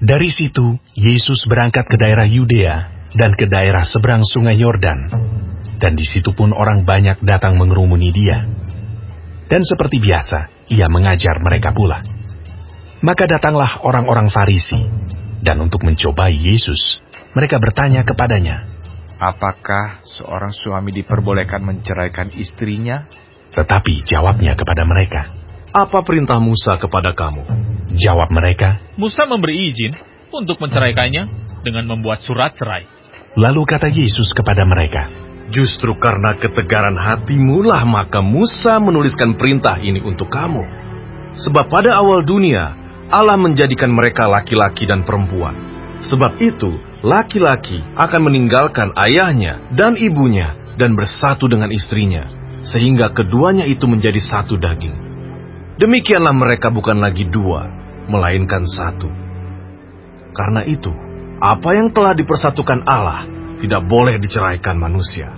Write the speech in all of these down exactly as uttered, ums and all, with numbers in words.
Dari situ, Yesus berangkat ke daerah Yudea dan ke daerah seberang sungai Yordan. Dan di situ pun orang banyak datang mengerumuni dia. Dan seperti biasa, ia mengajar mereka pula. Maka datanglah orang-orang Farisi, dan untuk mencobai Yesus, mereka bertanya kepadanya, "Apakah seorang suami diperbolehkan menceraikan istrinya?" Tetapi jawabnya kepada mereka, "Apa perintah Musa kepada kamu?" Jawab mereka, "Musa memberi izin untuk menceraikannya dengan membuat surat cerai." Lalu kata Yesus kepada mereka, "Justru karena ketegaran hatimu lah maka Musa menuliskan perintah ini untuk kamu. Sebab pada awal dunia, Allah menjadikan mereka laki-laki dan perempuan. Sebab itu, laki-laki akan meninggalkan ayahnya dan ibunya dan bersatu dengan istrinya, sehingga keduanya itu menjadi satu daging. Demikianlah mereka bukan lagi dua, melainkan satu. Karena itu, apa yang telah dipersatukan Allah tidak boleh diceraikan manusia."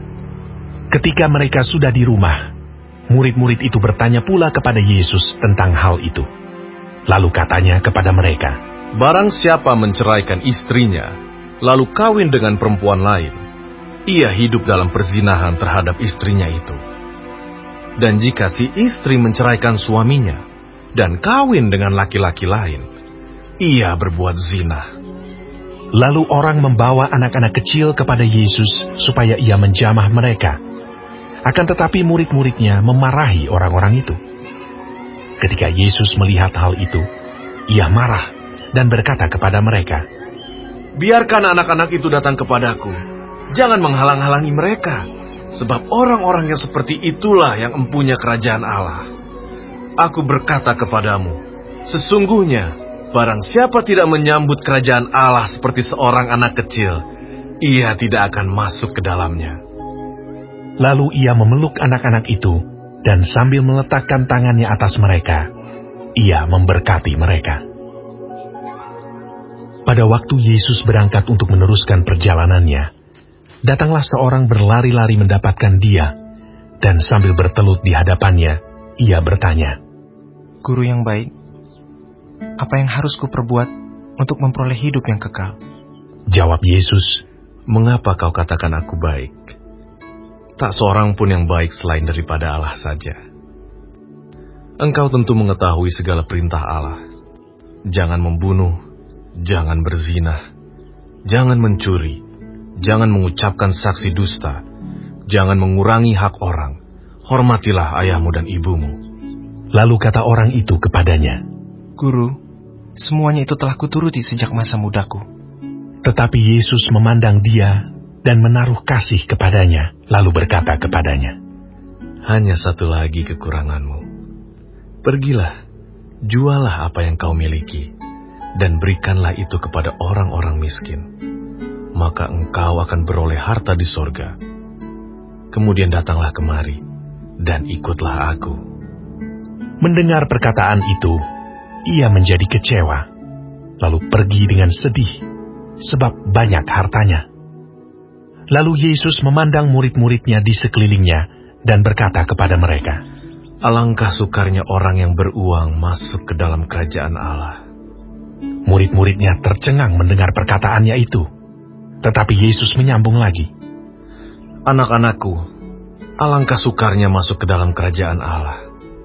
Ketika mereka sudah di rumah, murid-murid itu bertanya pula kepada Yesus tentang hal itu. Lalu katanya kepada mereka, "Barang siapa menceraikan istrinya, lalu kawin dengan perempuan lain, ia hidup dalam perzinahan terhadap istrinya itu. Dan jika si istri menceraikan suaminya dan kawin dengan laki-laki lain, ia berbuat zina." Lalu orang membawa anak-anak kecil kepada Yesus supaya ia menjamah mereka. Akan tetapi murid-muridnya memarahi orang-orang itu. Ketika Yesus melihat hal itu, ia marah dan berkata kepada mereka, "Biarkan anak-anak itu datang kepadaku. Jangan menghalang-halangi mereka, sebab orang-orang yang seperti itulah yang empunya kerajaan Allah. Aku berkata kepadamu, sesungguhnya barang siapa tidak menyambut kerajaan Allah seperti seorang anak kecil, ia tidak akan masuk ke dalamnya." Lalu ia memeluk anak-anak itu, dan sambil meletakkan tangannya atas mereka, ia memberkati mereka. Pada waktu Yesus berangkat untuk meneruskan perjalanannya, datanglah seorang berlari-lari mendapatkan dia, dan sambil bertelut di hadapannya, ia bertanya, "Guru yang baik, apa yang harus kuperbuat untuk memperoleh hidup yang kekal?" Jawab Yesus, "Mengapa kau katakan aku baik? Tak seorang pun yang baik selain daripada Allah saja. Engkau tentu mengetahui segala perintah Allah. Jangan membunuh, jangan berzina, jangan mencuri, jangan mengucapkan saksi dusta, jangan mengurangi hak orang, hormatilah ayahmu dan ibumu." Lalu kata orang itu kepadanya, "Guru, semuanya itu telah kuturuti sejak masa mudaku." Tetapi Yesus memandang dia dan menaruh kasih kepadanya, lalu berkata kepadanya, "Hanya satu lagi kekuranganmu. Pergilah, jualah apa yang kau miliki, dan berikanlah itu kepada orang-orang miskin. Maka engkau akan beroleh harta di sorga. Kemudian datanglah kemari, dan ikutlah aku." Mendengar perkataan itu, ia menjadi kecewa, lalu pergi dengan sedih, sebab banyak hartanya. Lalu Yesus memandang murid-muridnya di sekelilingnya dan berkata kepada mereka, "Alangkah sukarnya orang yang beruang masuk ke dalam kerajaan Allah." Murid-muridnya tercengang mendengar perkataannya itu. Tetapi Yesus menyambung lagi, "Anak-anakku, alangkah sukarnya masuk ke dalam kerajaan Allah.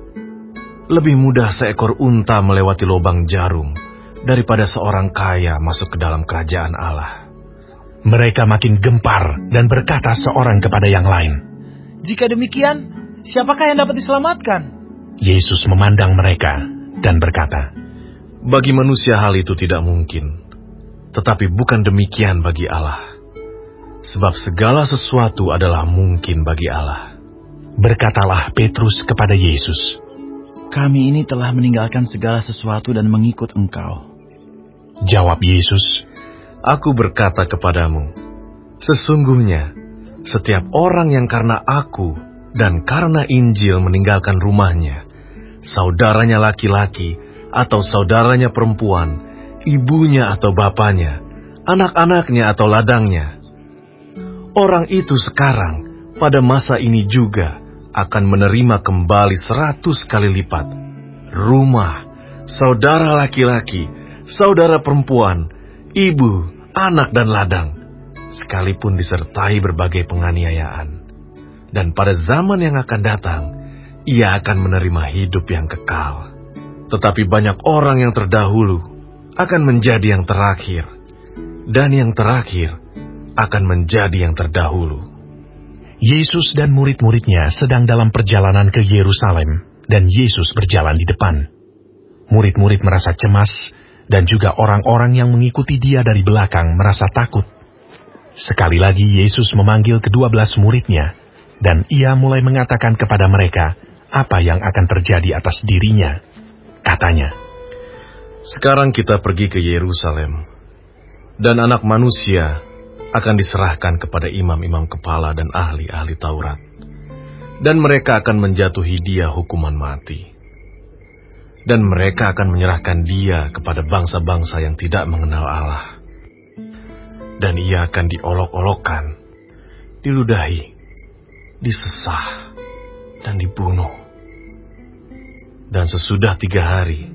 Lebih mudah seekor unta melewati lubang jarum daripada seorang kaya masuk ke dalam kerajaan Allah." Mereka makin gempar dan berkata seorang kepada yang lain, "Jika demikian, siapakah yang dapat diselamatkan?" Yesus memandang mereka dan berkata, "Bagi manusia hal itu tidak mungkin, tetapi bukan demikian bagi Allah. Sebab segala sesuatu adalah mungkin bagi Allah." Berkatalah Petrus kepada Yesus, "Kami ini telah meninggalkan segala sesuatu dan mengikut Engkau." Jawab Yesus, "Aku berkata kepadamu, sesungguhnya setiap orang yang karena aku dan karena Injil meninggalkan rumahnya, saudaranya laki-laki atau saudaranya perempuan, ibunya atau bapaknya, anak-anaknya atau ladangnya, orang itu sekarang pada masa ini juga akan menerima kembali seratus kali lipat rumah, saudara laki-laki, saudara perempuan, ibu, anak dan ladang, sekalipun disertai berbagai penganiayaan. Dan pada zaman yang akan datang, ia akan menerima hidup yang kekal. Tetapi banyak orang yang terdahulu akan menjadi yang terakhir, dan yang terakhir akan menjadi yang terdahulu. Yesus dan murid-muridnya sedang dalam perjalanan ke Yerusalem, dan Yesus berjalan di depan. Murid-murid merasa cemas, dan juga orang-orang yang mengikuti dia dari belakang merasa takut. Sekali lagi Yesus memanggil kedua belas muridnya, dan ia mulai mengatakan kepada mereka apa yang akan terjadi atas dirinya. Katanya, "Sekarang kita pergi ke Yerusalem, dan anak manusia akan diserahkan kepada imam-imam kepala dan ahli-ahli Taurat, dan mereka akan menjatuhi dia hukuman mati. Dan mereka akan menyerahkan dia kepada bangsa-bangsa yang tidak mengenal Allah. Dan ia akan diolok-olokkan, diludahi, disesah, dan dibunuh. Dan sesudah tiga hari,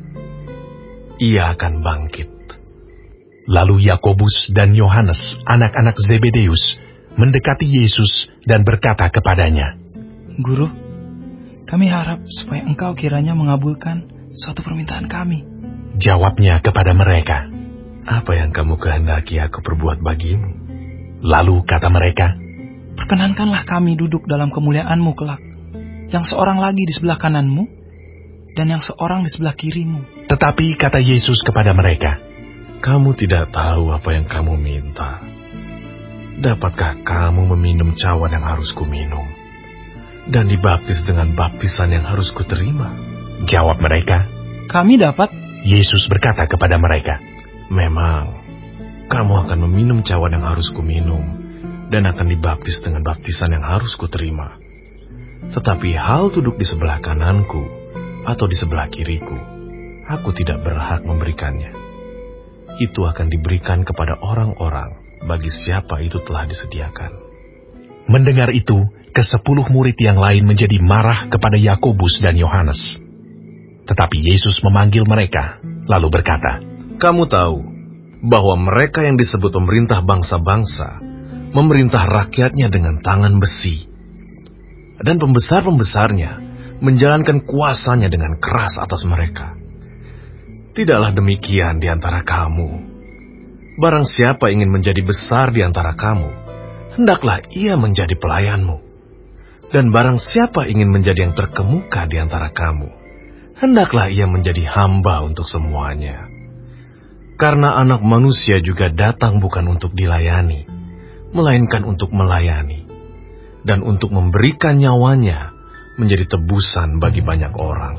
ia akan bangkit." Lalu Yakobus dan Yohanes, anak-anak Zebedeus, mendekati Yesus dan berkata kepadanya, Guru, kami harap supaya engkau kiranya mengabulkan suatu permintaan kami. Jawabnya kepada mereka, "Apa yang kamu kehendaki aku perbuat bagimu?" Lalu kata mereka, Perkenankanlah kami duduk dalam kemuliaan-Mu kelak, yang seorang lagi di sebelah kananmu, dan yang seorang di sebelah kirimu. Tetapi kata Yesus kepada mereka, "Kamu tidak tahu apa yang kamu minta. Dapatkah kamu meminum cawan yang harus kuminum, dan dibaptis dengan baptisan yang harus kuterima?" Jawab mereka, Kami dapat. Yesus berkata kepada mereka, "Memang, kamu akan meminum cawan yang harus kuminum, dan akan dibaptis dengan baptisan yang harus kuterima. Tetapi hal duduk di sebelah kananku, atau di sebelah kiriku, aku tidak berhak memberikannya. Itu akan diberikan kepada orang-orang bagi siapa itu telah disediakan." Mendengar itu, kesepuluh murid yang lain menjadi marah kepada Yakobus dan Yohanes. Tetapi Yesus memanggil mereka, lalu berkata, "Kamu tahu bahwa mereka yang disebut pemerintah bangsa-bangsa memerintah rakyatnya dengan tangan besi, dan pembesar-pembesarnya menjalankan kuasanya dengan keras atas mereka. Tidaklah demikian di antara kamu. Barang siapa ingin menjadi besar di antara kamu, hendaklah ia menjadi pelayanmu. Dan barang siapa ingin menjadi yang terkemuka di antara kamu, hendaklah ia menjadi hamba untuk semuanya. Karena Anak Manusia juga datang bukan untuk dilayani, melainkan untuk melayani, dan untuk memberikan nyawanya menjadi tebusan bagi banyak orang."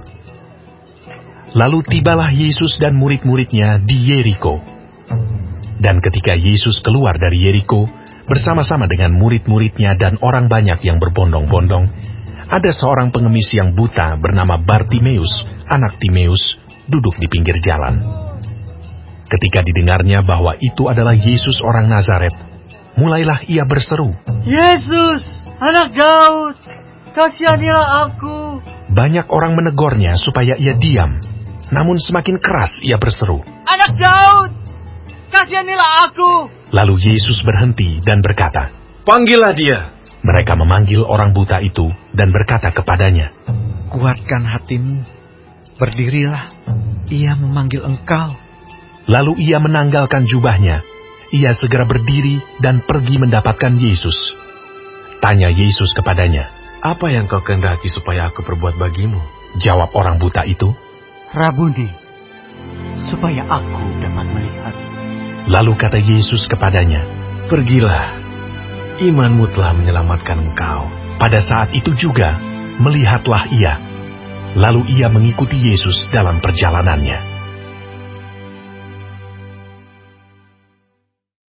Lalu tibalah Yesus dan murid-muridnya di Yeriko. Dan ketika Yesus keluar dari Yeriko, bersama-sama dengan murid-muridnya dan orang banyak yang berbondong-bondong, ada seorang pengemis yang buta bernama Bartimeus, anak Timeus, duduk di pinggir jalan. Ketika didengarnya bahwa itu adalah Yesus orang Nazaret, mulailah ia berseru, Yesus, anak Daud, kasihanilah aku. Banyak orang menegurnya supaya ia diam, namun semakin keras ia berseru, Anak Daud, kasihanilah aku. Lalu Yesus berhenti dan berkata, "Panggillah dia." Mereka memanggil orang buta itu dan berkata kepadanya, Kuatkan hatimu, berdirilah, ia memanggil engkau. Lalu ia menanggalkan jubahnya. Ia segera berdiri dan pergi mendapatkan Yesus. Tanya Yesus kepadanya, "Apa yang kau kehendaki supaya aku perbuat bagimu?" Jawab orang buta itu, Rabuni, supaya aku dapat melihat. Lalu kata Yesus kepadanya, "Pergilah, imanmu telah menyelamatkan engkau." Pada saat itu juga, melihatlah ia. Lalu ia mengikuti Yesus dalam perjalanannya.